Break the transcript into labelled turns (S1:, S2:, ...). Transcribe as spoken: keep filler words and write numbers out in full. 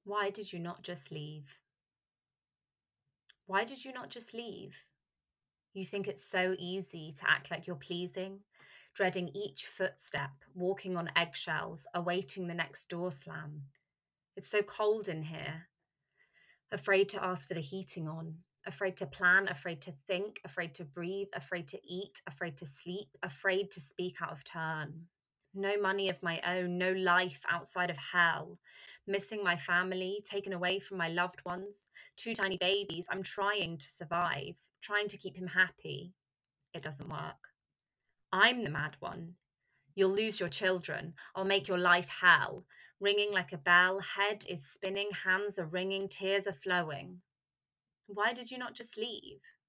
S1: Why did you not just leave? Why did you not just leave? You think it's so easy to act like you're pleasing, dreading each footstep, walking on eggshells, awaiting the next door slam. It's so cold in here. Afraid to ask for the heating on, afraid to plan, afraid to think, afraid to breathe, afraid to eat, afraid to sleep, afraid to speak out of turn. No money of my own, no life outside of hell. Missing my family, taken away from my loved ones, two tiny babies. I'm trying to survive, trying to keep him happy. It doesn't work. I'm the mad one. You'll lose your children. I'll make your life hell. Ringing like a bell, head is spinning, hands are wringing, tears are flowing. Why did you not just leave?